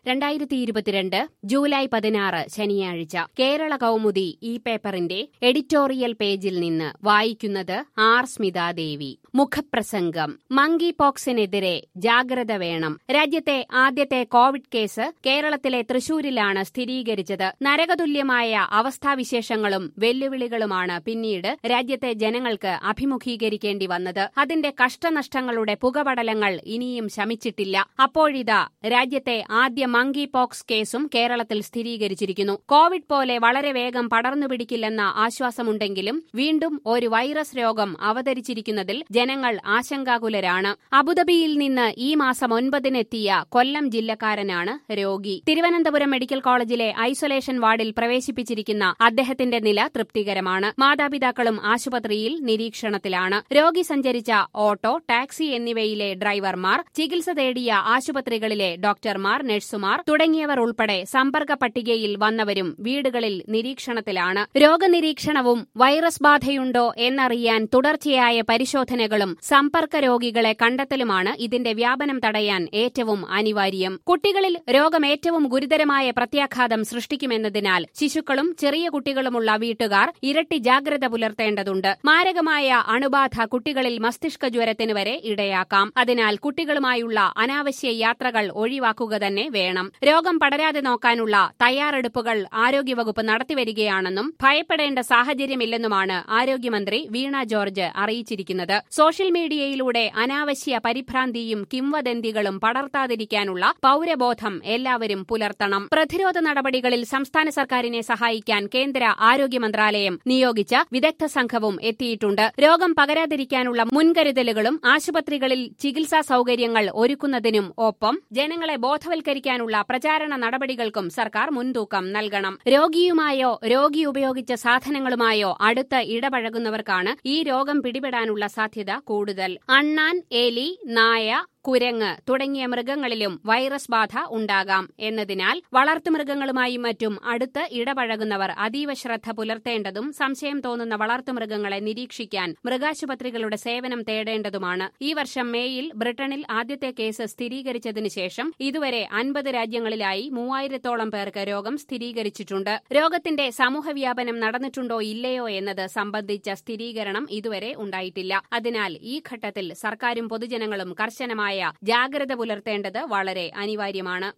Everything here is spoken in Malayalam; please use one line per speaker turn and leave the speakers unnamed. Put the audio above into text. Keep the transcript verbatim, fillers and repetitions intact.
രണ്ടായിരത്തി ഇരുപത്തിരണ്ട് ജൂലൈ പതിനാറ് ശനിയാഴ്ച കേരള കൗമുദി ഈ പേപ്പറിന്റെ എഡിറ്റോറിയൽ പേജിൽ നിന്ന് വായിക്കുന്നത് ആർ സ്മിതാദേവി. മുഖപ്രസംഗം. മങ്കി പോക്സിനെതിരെ ജാഗ്രത വേണം. രാജ്യത്തെ ആദ്യത്തെ കോവിഡ് കേസ് കേരളത്തിലെ തൃശൂരിലാണ് സ്ഥിരീകരിച്ചത്. നരകതുല്യമായ അവസ്ഥാവിശേഷങ്ങളും വെല്ലുവിളികളുമാണ് പിന്നീട് രാജ്യത്തെ ജനങ്ങൾക്ക് അഭിമുഖീകരിക്കേണ്ടി വന്നത്. അതിന്റെ കഷ്ടനഷ്ടങ്ങളുടെ പുകപടലങ്ങൾ ഇനിയും ശമിച്ചിട്ടില്ല. അപ്പോഴിതാ രാജ്യത്തെ ആദ്യ മങ്കി പോക്സ് കേസും കേരളത്തിൽ സ്ഥിരീകരിച്ചിരിക്കുന്നു. കോവിഡ് പോലെ വളരെ വേഗം പടർന്നു പിടിക്കില്ലെന്ന ആശ്വാസമുണ്ടെങ്കിലും വീണ്ടും ഒരു വൈറസ് രോഗം അവതരിച്ചിരിക്കുന്നതിൽ ജനങ്ങൾ ആശങ്കാകുലരാണ്. അബുദാബിയിൽ നിന്ന് ഈ മാസം ഒൻപതിനെത്തിയ കൊല്ലം ജില്ലക്കാരനാണ് രോഗി. തിരുവനന്തപുരം മെഡിക്കൽ കോളേജിലെ ഐസൊലേഷൻ വാർഡിൽ പ്രവേശിപ്പിച്ചിരിക്കുന്ന അദ്ദേഹത്തിന്റെ നില തൃപ്തികരമാണ്. മാതാപിതാക്കളും ആശുപത്രിയിൽ നിരീക്ഷണത്തിലാണ്. രോഗി സഞ്ചരിച്ച ഓട്ടോ, ടാക്സി എന്നിവയിലെ ഡ്രൈവർമാർ, ചികിത്സ തേടിയ ആശുപത്രികളിലെ ഡോക്ടർമാർ, നഴ്സുമാർ തുടങ്ങിയവർ ഉൾപ്പെടെ സമ്പർക്ക പട്ടികയിൽ വന്നവരും വീടുകളിൽ നിരീക്ഷണത്തിലാണ്. രോഗനിരീക്ഷണവും വൈറസ് ബാധയുണ്ടോ എന്നറിയാൻ തുടർച്ചയായ പരിശോധനകളും സമ്പർക്ക രോഗികളെ കണ്ടെത്തലുമാണ് ഇതിന്റെ വ്യാപനം തടയാൻ ഏറ്റവും അനിവാര്യം. കുട്ടികളിൽ രോഗം ഏറ്റവും ഗുരുതരമായ പ്രത്യാഘാതം സൃഷ്ടിക്കുമെന്നതിനാൽ ശിശുക്കളും ചെറിയ കുട്ടികളുമുള്ള വീട്ടുകാർ ഇരട്ടി ജാഗ്രത പുലർത്തേണ്ടതുണ്ട്. മാരകമായ അണുബാധ കുട്ടികളിൽ മസ്തിഷ്ക ജ്വരത്തിന് വരെ ഇടയാക്കാം. അതിനാൽ കുട്ടികളുമായുള്ള അനാവശ്യ യാത്രകൾ ഒഴിവാക്കുക തന്നെ വേണം. രോഗം പടരാതെ നോക്കാനുള്ള തയ്യാറെടുപ്പുകൾ ആരോഗ്യവകുപ്പ് നടത്തിവരികയാണെന്നും ഭയപ്പെടേണ്ട സാഹചര്യമില്ലെന്നുമാണ് ആരോഗ്യമന്ത്രി വീണ ജോർജ് അറിയിച്ചിരിക്കുന്നത്. സോഷ്യൽ മീഡിയയിലൂടെ അനാവശ്യ പരിഭ്രാന്തിയും കിംവദന്തികളും പടർത്താതിരിക്കാനുള്ള പൌരബോധം എല്ലാവരും പുലർത്തണം. പ്രതിരോധ നടപടികളിൽ സംസ്ഥാന സർക്കാരിനെ സഹായിക്കാൻ കേന്ദ്ര ആരോഗ്യ മന്ത്രാലയം നിയോഗിച്ച വിദഗ്ധ സംഘവും എത്തിയിട്ടുണ്ട്. രോഗം പകരാതിരിക്കാനുള്ള മുൻകരുതലുകളും ആശുപത്രികളിൽ ചികിത്സാ സൌകര്യങ്ങൾ ഒരുക്കുന്നതിനും ഒപ്പം ജനങ്ങളെ ബോധവൽക്കരിക്കാനുള്ള പ്രചാരണ നടപടികൾക്കും സർക്കാർ മുൻതൂക്കം നൽകണം. രോഗിയുമായോ രോഗി ഉപയോഗിച്ച സാധനങ്ങളുമായോ അടുത്ത് ഇടപഴകുന്നവർക്കാണ് ഈ രോഗം പിടിപെടാനുള്ള സാധ്യത കൂടുതൽ. അണ്ണാൻ, എലി, നായ, കുരങ്ങ് തുടങ്ങിയ മൃഗങ്ങളിലും വൈറസ് ബാധ ഉണ്ടാകാം എന്നതിനാൽ വളർത്തുമൃഗങ്ങളുമായും മറ്റും അടുത്ത് ഇടപഴകുന്നവർ അതീവ ശ്രദ്ധ പുലർത്തേണ്ടതും സംശയം തോന്നുന്ന വളർത്തുമൃഗങ്ങളെ നിരീക്ഷിക്കാൻ മൃഗാശുപത്രികളുടെ സേവനം തേടേണ്ടതുമാണ്. ഈ വർഷം മേയിൽ ബ്രിട്ടനിൽ ആദ്യത്തെ കേസ് സ്ഥിരീകരിച്ചതിനു ശേഷം ഇതുവരെ അൻപത് രാജ്യങ്ങളിലായി മൂവായിരത്തോളം പേർക്ക് രോഗം സ്ഥിരീകരിച്ചിട്ടുണ്ട്. രോഗത്തിന്റെ സമൂഹവ്യാപനം നടന്നിട്ടുണ്ടോ ഇല്ലയോ എന്നത് സംബന്ധിച്ച സ്ഥിരീകരണം ഇതുവരെ ഉണ്ടായിട്ടില്ല. അതിനാൽ ഈ ഘട്ടത്തിൽ സർക്കാരും പൊതുജനങ്ങളും കർശനമായ ജാഗ്രത പുലർത്തേണ്ടത് വളരെ അനിവാര്യമാണ്.